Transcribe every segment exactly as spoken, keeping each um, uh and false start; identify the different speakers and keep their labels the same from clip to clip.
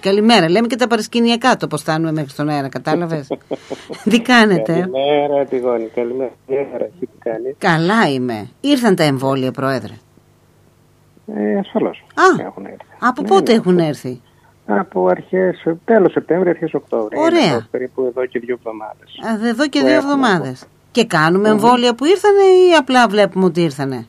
Speaker 1: καλημέρα. Λέμε και τα παρασκηνιακά το πώς φτάνουμε μέχρι στον αέρα, κατάλαβες. Τι κάνετε?
Speaker 2: Καλημέρα, Τιγόνη, καλημέρα. Τι κάνει?
Speaker 1: Καλά είμαι. Ήρθαν τα εμβόλια, Πρόεδρε?
Speaker 2: Ε, ασφαλώς.
Speaker 1: Α,
Speaker 2: έχουν έρθει.
Speaker 1: από
Speaker 2: Ναι,
Speaker 1: πότε
Speaker 2: ναι,
Speaker 1: έχουν έρθει?
Speaker 2: Από αρχές, τέλος Σεπτέμβρη, αρχές Οκτώβρη.
Speaker 1: Ωραία.
Speaker 2: Είναι περίπου εδώ και δύο εβδομάδες.
Speaker 1: Α, εδώ και
Speaker 2: που
Speaker 1: δύο
Speaker 2: έχουμε
Speaker 1: εβδομάδες.
Speaker 2: από...
Speaker 1: Και κάνουμε
Speaker 2: Mm-hmm.
Speaker 1: εμβόλια που ήρθανε ή απλά βλέπουμε ότι ήρθανε?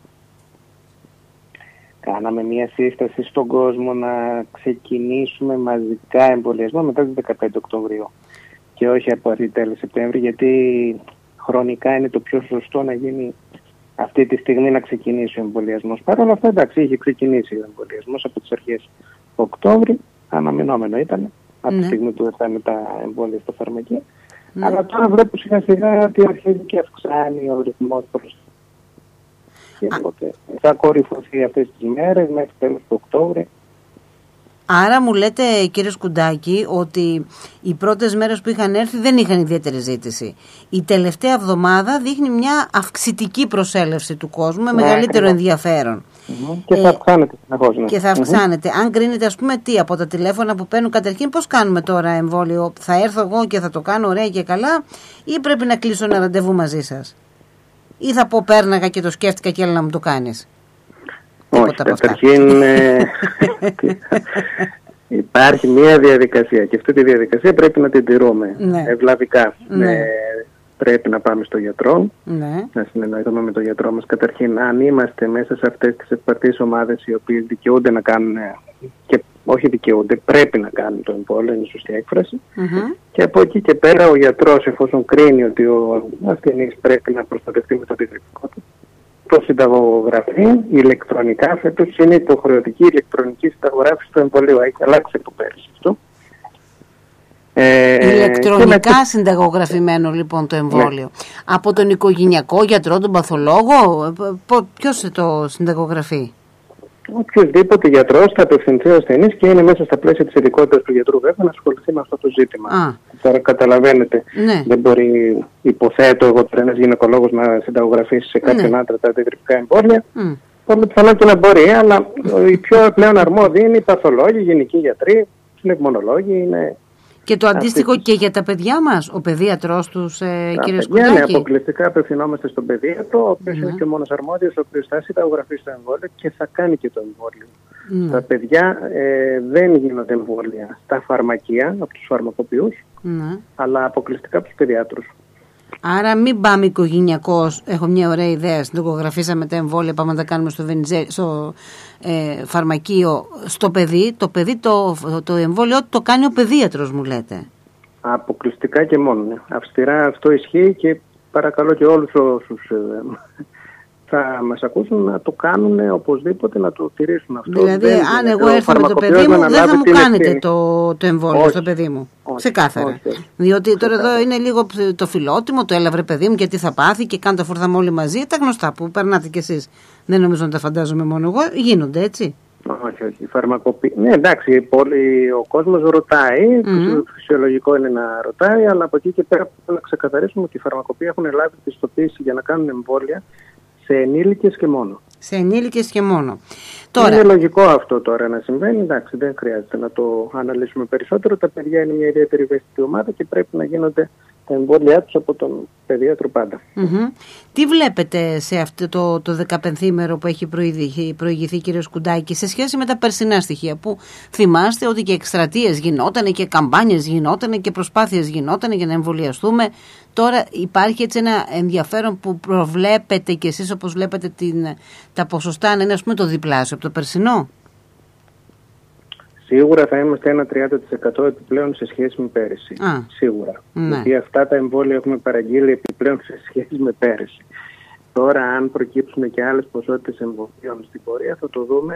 Speaker 2: Κάναμε μια σύσταση στον κόσμο να ξεκινήσουμε μαζικά εμβολιασμό μετά τις δεκαπέντε Οκτωβρίου και όχι από αρχή τέλος Σεπτέμβρη, γιατί χρονικά είναι το πιο σωστό να γίνει αυτή τη στιγμή, να ξεκινήσει ο εμβολιασμός. Παρ' όλα αυτά, εντάξει, είχε ξεκινήσει ο εμβολιασμός από τις αρχές Οκτώβρη, αναμενόμενο ήταν, από
Speaker 1: Ναι.
Speaker 2: τη στιγμή που ήρθαν τα εμβόλια στο φαρμακείο.
Speaker 1: Ναι.
Speaker 2: Αλλά τώρα βλέπω σιγά σιγά ότι αρχίζει και αυξάνει ο ρυθμός προς. Και οπότε θα κορυφωθεί αυτές τις μέρες μέχρι τέλος του Οκτώβρη.
Speaker 1: Άρα μου λέτε, κύριε Σκουντάκη, ότι οι πρώτες μέρες που είχαν έρθει δεν είχαν ιδιαίτερη ζήτηση. Η τελευταία εβδομάδα δείχνει μια αυξητική προσέλευση του κόσμου με
Speaker 2: Ναι,
Speaker 1: μεγαλύτερο
Speaker 2: ακριβώς.
Speaker 1: ενδιαφέρον.
Speaker 2: Mm-hmm. Και θα αυξάνεται συνεχώς. Ναι.
Speaker 1: Και θα αυξάνεται. Mm-hmm. Αν κρίνετε, ας πούμε, τι από τα τηλέφωνα που παίρνουν, καταρχήν πώς κάνουμε τώρα εμβόλιο? Θα έρθω εγώ και θα το κάνω ωραία και καλά, ή πρέπει να κλείσω ένα ραντεβού μαζί σας? Ή θα πω πέρναγα και το σκέφτηκα και έλα να μου το κάνεις?
Speaker 2: Όχι, καταρχήν ε, υπάρχει μια διαδικασία και αυτή τη διαδικασία πρέπει να την τηρούμε.
Speaker 1: Ναι.
Speaker 2: Ευλαβικά.
Speaker 1: Ναι.
Speaker 2: Ε, πρέπει να πάμε στο γιατρό,
Speaker 1: ναι.
Speaker 2: να συνεννοηθούμε με τον γιατρό μας. Καταρχήν, αν είμαστε μέσα σε αυτές τις ευπαθείς ομάδες οι οποίες δικαιούνται να κάνουν, και όχι δικαιούνται, πρέπει να κάνουν το εμβόλιο, είναι η σωστή έκφραση.
Speaker 1: Mm-hmm.
Speaker 2: Και από εκεί και πέρα ο γιατρός, εφόσον κρίνει ότι ο ασθενής πρέπει να προστατευτεί με το αντιδραστικό του, το συνταγογραφεί ηλεκτρονικά. Φέτος είναι υποχρεωτική ηλεκτρονική συνταγογράφηση του εμβολίου. Έχει αλλάξει από πέρυσι αυτό.
Speaker 1: Ε, ηλεκτρονικά με... συνταγογραφημένο λοιπόν το εμβόλιο. Ναι. Από τον οικογενειακό γιατρό, τον παθολόγο, ποιος το συνταγογραφεί?
Speaker 2: Οποιοδήποτε γιατρός θα απευθυνθεί ο ασθενής και είναι μέσα στα πλαίσια της ειδικότητας του γιατρού, βέβαια, να ασχοληθεί με αυτό το ζήτημα.
Speaker 1: Α.
Speaker 2: Τώρα καταλαβαίνετε, ναι. Δεν μπορεί, υποθέτω εγώ τώρα ένας γυναικολόγος να συνταγογραφήσει σε κάποιον ναι. άντρα τα αντιγρυπικά εμβόλια. Mm. Πολύ πιθανό και να μπορεί, αλλά οι πιο πλέον αρμόδιοι είναι οι παθολόγοι, οι γενικοί γιατροί, οι πνευμονολόγοι. Είναι...
Speaker 1: Και το αντίστοιχο αυτή... και για τα παιδιά μας, ο παιδίατρος τους, ε, κύριε Σκουντάκη?
Speaker 2: Ναι, αποκλειστικά απευθυνόμαστε στον παιδίατρο, ο οποίος mm. είναι και ο μόνος αρμόδιος, ο οποίος θα συνταγογραφεί στο εμβόλιο και θα κάνει και το εμβόλιο. Mm. Τα παιδιά ε, δεν γίνονται εμβόλια στα φαρμακεία, από τους φαρμακοποιούς, mm. αλλά αποκλειστικά από τους παιδιάτρους.
Speaker 1: Άρα μην πάμε οικογενειακώς, έχω μια ωραία ιδέα, συνταγογραφήσαμε τα εμβόλια, πάμε να τα κάνουμε στο, Βενιζέ, στο ε, φαρμακείο, στο παιδί, το παιδί το, το εμβόλιο το κάνει ο παιδίατρος, μου λέτε?
Speaker 2: Αποκλειστικά και μόνο, ναι. Αυστηρά αυτό ισχύει και παρακαλώ και όλους όσους ε, θα μας ακούσουν να το κάνουν οπωσδήποτε, να το τηρήσουν αυτό.
Speaker 1: Δηλαδή δεν, αν εγώ έρθω με το παιδί μου δεν θα μου κάνετε το, το εμβόλιο όχι, στο παιδί μου? Ξεκάθαρα. Διότι τώρα εδώ είναι λίγο το φιλότιμο, το έλαβε παιδί μου και τι θα πάθει και κάνουν τα φορθάμα όλοι μαζί, τα γνωστά που περνάτε κι εσείς. Δεν νομίζω να τα φαντάζομαι μόνο εγώ, γίνονται έτσι.
Speaker 2: Όχι, όχι. Φαρμακοποι... Ναι, εντάξει, πολύ... ο κόσμος ρωτάει, mm-hmm. το φυσιολογικό είναι να ρωτάει, αλλά από εκεί και πέρα πρέπει να ξεκαθαρίσουμε ότι οι φαρμακοποιοί έχουν λάβει πιστοποίηση για να κάνουν εμβόλια σε ενήλικες και μόνο.
Speaker 1: Σε ενήλικες και μόνο. Τώρα...
Speaker 2: Είναι λογικό αυτό τώρα να συμβαίνει, εντάξει, δεν χρειάζεται να το αναλύσουμε περισσότερο. Τα παιδιά είναι μια ιδιαίτερη ευαίσθητη ομάδα και πρέπει να γίνονται τα εμβόλια τους από τον παιδίατρο πάντα.
Speaker 1: Mm-hmm. Τι βλέπετε σε αυτό το, το δεκαπενθήμερο που έχει προηγηθεί, προηγηθεί κύριε Σκουντάκη, σε σχέση με τα περσινά στοιχεία, που θυμάστε ότι και εκστρατείες γινότανε και καμπάνιες γινότανε και προσπάθειες γινότανε για να εμβολιαστούμε? Τώρα υπάρχει έτσι ένα ενδιαφέρον που προβλέπετε και εσείς, όπως βλέπετε την, τα ποσοστά να είναι, ας πούμε, το διπλάσιο από το περσινό?
Speaker 2: Σίγουρα θα είμαστε ένα τριάντα τοις εκατό επιπλέον σε σχέση με πέρυσι. Α, Σίγουρα. Ναι. Γιατί αυτά τα εμβόλια έχουμε παραγγείλει επιπλέον σε σχέση με πέρυσι. Τώρα, αν προκύψουν και άλλες ποσότητες εμβολίων στην πορεία, θα το δούμε.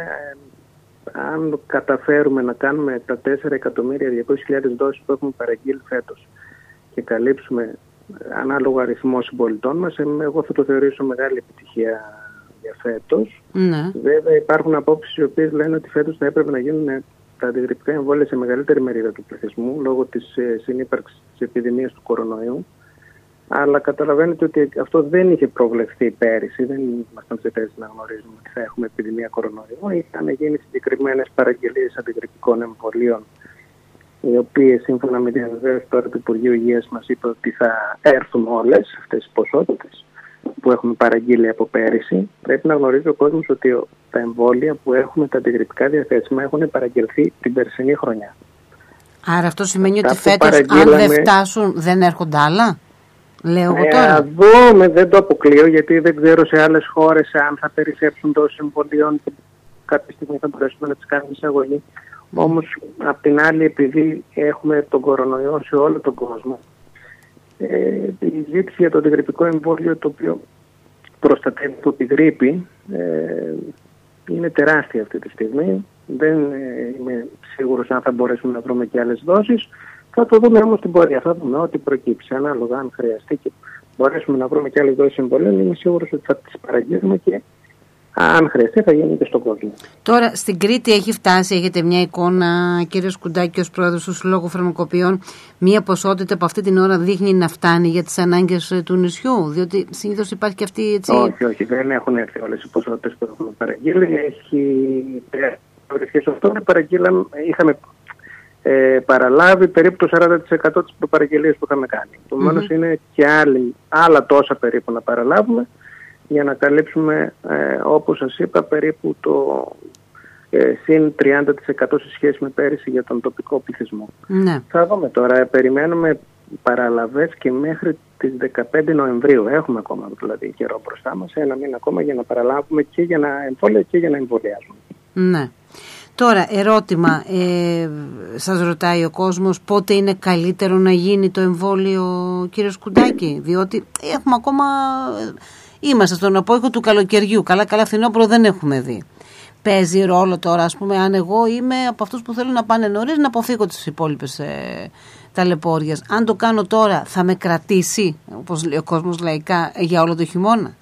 Speaker 2: Αν καταφέρουμε να κάνουμε τα τέσσερα εκατομμύρια διακόσιες χιλιάδες δόσεις που έχουμε παραγγείλει φέτος και καλύψουμε ανάλογο αριθμό συμπολιτών μας, εγώ θα το θεωρήσω μεγάλη επιτυχία για φέτος. Ναι. Βέβαια, υπάρχουν απόψεις οι οποίες λένε ότι φέτος θα έπρεπε να γίνουν τα αντιγρυπικά εμβόλια σε μεγαλύτερη μερίδα του πληθυσμού λόγω της ε, συνύπαρξης της επιδημίας του κορονοϊού. Αλλά καταλαβαίνετε ότι αυτό δεν είχε προβλεφθεί πέρυσι, δεν ήμασταν σε θέση να γνωρίζουμε ότι θα έχουμε επιδημία κορονοϊού. Είχαν γίνει συγκεκριμένες παραγγελίες αντιγρυπικών εμβολίων οι οποίες σύμφωνα με την βεβαίωση τώρα του Υπουργείου Υγείας μας είπε ότι θα έρθουν όλες αυτές οι ποσότητες που έχουμε παραγγείλει από πέρυσι. Πρέπει να γνωρίζει ο κόσμος ότι τα εμβόλια που έχουμε, τα αντιγρυπτικά διαθέσιμα, έχουν παραγγελθεί την περσινή χρονιά.
Speaker 1: Άρα αυτό σημαίνει αυτά ότι φέτος παραγγείλαμε... αν δεν φτάσουν δεν έρχονται άλλα? Λέω εγώ τώρα.
Speaker 2: Ε, δούμε, δεν το αποκλείω, γιατί δεν ξέρω σε άλλες χώρες αν θα περισσέψουν τόσο εμβολίων και κάποια στιγμή θα μπορέσουμε να τις κάνουμε εισαγωγή. Mm. Όμως, απ' την άλλη, επειδή έχουμε τον κορονοϊό σε όλο τον κόσμο, ε, η ζήτηση για το αντιγρυπτικό εμβόλιο, το οποίο προστατεύει από τη γρίπη, ε, είναι τεράστια αυτή τη στιγμή. Δεν ε, είμαι σίγουρος αν θα μπορέσουμε να βρούμε και άλλες δόσεις. Θα το δούμε όμως στην πορεία. Θα δούμε ό,τι προκύψει. Ανάλογα αν χρειαστεί και μπορέσουμε να βρούμε και άλλες δόσεις εμβολίων, είμαι σίγουρος ότι θα τις παραγγείλουμε και αν χρειαστεί θα γίνει και στον κόσμο.
Speaker 1: Τώρα στην Κρήτη έχει φτάσει, έχετε μια εικόνα, κύριε Σκουντάκη, ως πρόεδρος του Συλλόγου Φαρμακοποιών, μια ποσότητα που αυτή την ώρα δείχνει να φτάνει για τις ανάγκες του νησιού? Διότι συνήθως υπάρχει και αυτή έτσι...
Speaker 2: Όχι, όχι, δεν έχουν έρθει όλες οι ποσότητες που έχουμε παραγγείλει. Έχει βρισκές αυτό, παραγγείλαμε, είχαμε ε, παραλάβει περίπου το σαράντα τοις εκατό της προπαραγγελίας που είχαμε κάνει. Επομένως mm-hmm. είναι και άλλοι, άλλα τόσα περίπου να παραλάβουμε, για να καλύψουμε, ε, όπως σας είπα, περίπου το ε, συν τριάντα τοις εκατό σε σχέση με πέρυσι για τον τοπικό πληθυσμό.
Speaker 1: Ναι.
Speaker 2: Θα δούμε τώρα, περιμένουμε παραλαβές και μέχρι τις δεκαπέντε Νοεμβρίου. Έχουμε ακόμα δηλαδή καιρό μπροστά μας, ένα μήνα ακόμα για να παραλάβουμε και για να εμβόλια και για να εμβολιάζουμε.
Speaker 1: Ναι. Τώρα, ερώτημα, ε, σας ρωτάει ο κόσμος πότε είναι καλύτερο να γίνει το εμβόλιο, κύριε Σκουντάκη, διότι έχουμε ακόμα... Είμαστε στον απόϊχο του καλοκαιριού. Καλά, καλά, φθινόπωρο δεν έχουμε δει. Παίζει ρόλο τώρα, ας πούμε, αν εγώ είμαι από αυτούς που θέλουν να πάνε νωρίς, να αποφύγω τις υπόλοιπες ε, ταλαιπώριες. Αν το κάνω τώρα, θα με κρατήσει, όπως λέει ο κόσμος λαϊκά, για όλο το χειμώνα?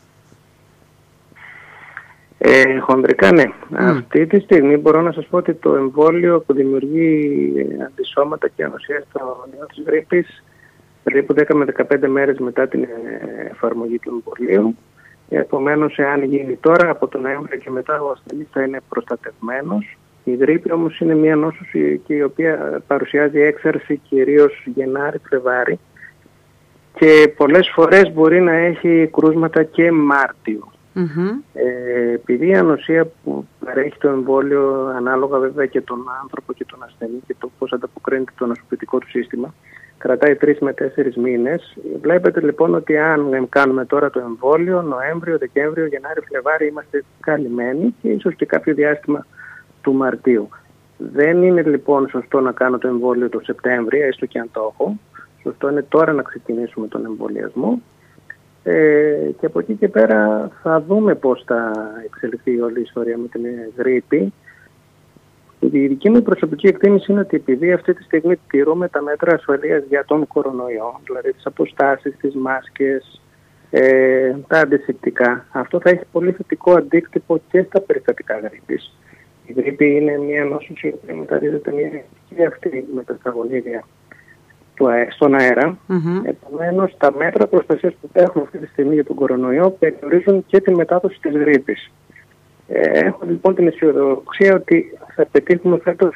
Speaker 2: Ε, χονδρικά, ναι. Mm. Αυτή τη στιγμή μπορώ να σας πω ότι το εμβόλιο που δημιουργεί αντισώματα και ανοσία στο νέο της γρίπης, περίπου δέκα με δεκαπέντε μέρες μετά την εφαρμογή του εμβολίου. Επομένως, εάν γίνει τώρα, από τον Νοέμβριο και μετά, ο ασθενής θα είναι προστατευμένος. Η γρίπη όμως είναι μια νόσος και η οποία παρουσιάζει έξαρση κυρίως Γενάρη-Φλεβάρη και πολλές φορές μπορεί να έχει κρούσματα και Μάρτιο. Mm-hmm. Ε, επειδή η ανοσία που παρέχει το εμβόλιο, ανάλογα βέβαια και τον άνθρωπο και τον ασθενή και το πώς ανταποκρίνεται το νοσοποιητικό του σύστημα, κρατάει τρεις με τέσσερις μήνες. Βλέπετε λοιπόν ότι αν κάνουμε τώρα το εμβόλιο, Νοέμβριο, Δεκέμβριο, Γενάρη, Φλεβάρη, είμαστε καλυμμένοι και ίσως και κάποιο διάστημα του Μαρτίου. Δεν είναι λοιπόν σωστό να κάνω το εμβόλιο το Σεπτέμβριο, έστω και αν το έχω. Σωστό είναι τώρα να ξεκινήσουμε τον εμβολιασμό. Ε, και από εκεί και πέρα θα δούμε πώς θα εξελιχθεί όλη η ιστορία με την γρίπη. Η δική μου προσωπική εκτίμηση είναι ότι επειδή αυτή τη στιγμή τηρούμε τα μέτρα ασφαλείας για τον κορονοϊό, δηλαδή τις αποστάσεις, τις μάσκες, ε, τα αντισηπτικά, αυτό θα έχει πολύ θετικό αντίκτυπο και στα περιστατικά γρίπης. Η γρίπη είναι μια νόσος η οποία μεταδίδεται μια και αυτή με τα σταγονίδια στον αέρα. Mm-hmm. Επομένως, τα μέτρα προστασίας που έχουμε αυτή τη στιγμή για τον κορονοϊό περιορίζουν και τη μετάδοση της γρίπης. Ε, έχω λοιπόν την αισιοδοξία ότι θα πετύχουμε φέτος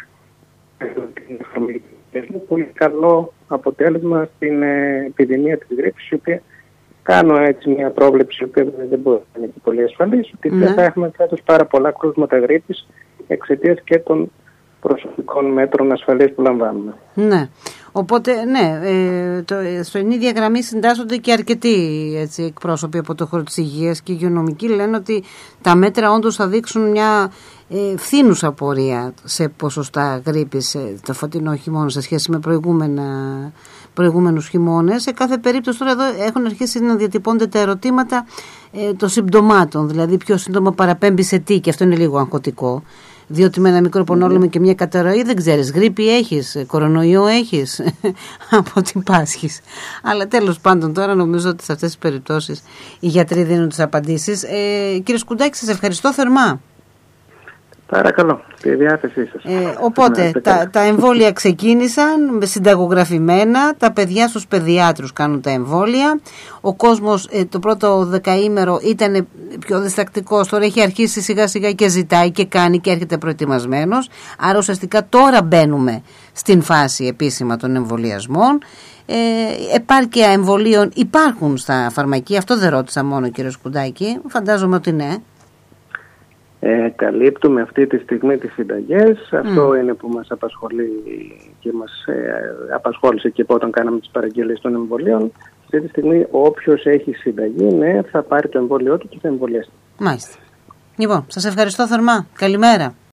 Speaker 2: ένα πολύ καλό αποτέλεσμα στην ε, επιδημία της γρίπης, η οποία κάνω έτσι μια πρόβλεψη, η οποία δεν μπορεί να είναι πολύ ασφαλής, ότι ναι. θα έχουμε φέτος πάρα πολλά κρούσματα γρίπης εξαιτίας και των προσωπικών μέτρων ασφαλείας που λαμβάνουμε.
Speaker 1: Ναι. Οπότε, ναι, ε, το, στην ίδια γραμμή συντάσσονται και αρκετοί έτσι, εκπρόσωποι από το χώρο της υγείας και οι υγειονομικοί λένε ότι τα μέτρα όντως θα δείξουν μια ε, φθήνουσα πορεία σε ποσοστά γρίπης ε, το φωτεινό χειμώνα σε σχέση με προηγούμενα, προηγούμενους χειμώνες. Σε κάθε περίπτωση τώρα εδώ έχουν αρχίσει να διατυπώνται τα ερωτήματα ε, των συμπτωμάτων, δηλαδή ποιο σύντομα παραπέμπει σε τι, και αυτό είναι λίγο αγχωτικό. Διότι με ένα μικρό πονόλεμο και μια καταρροή δεν ξέρεις, γρίπη έχεις, κορονοϊό έχεις, από ό,τι πάσχεις. Αλλά τέλος πάντων τώρα νομίζω ότι σε αυτές τις περιπτώσεις οι γιατροί δίνουν τις απαντήσεις. Ε, κύριε Σκουντάκη, σας ευχαριστώ θερμά.
Speaker 2: Παρακαλώ, τη διάθεσή σας.
Speaker 1: Ε, οπότε τα, τα εμβόλια ξεκίνησαν συνταγογραφημένα, τα παιδιά στους παιδιάτρους κάνουν τα εμβόλια. Ο κόσμος ε, το πρώτο δεκαήμερο ήταν πιο διστακτικός, τώρα έχει αρχίσει σιγά σιγά και ζητάει και κάνει και έρχεται προετοιμασμένος. Άρα ουσιαστικά τώρα μπαίνουμε στην φάση επίσημα των εμβολιασμών. Ε, επάρκεια εμβολίων υπάρχουν στα φαρμακεία? Αυτό δεν ρώτησα μόνο, κύριο Σκουντάκη, φαντάζομαι ότι ναι.
Speaker 2: Ε, καλύπτουμε αυτή τη στιγμή τις συνταγές. Mm. Αυτό είναι που μας απασχολεί και μας ε, απασχόλησε και όταν κάναμε τις παραγγελίες των εμβολίων. Αυτή τη στιγμή όποιος έχει συνταγή, ναι, θα πάρει το εμβόλιό του και θα εμβολιαστεί.
Speaker 1: Μάλιστα. Λοιπόν, σας ευχαριστώ θερμά. Καλημέρα.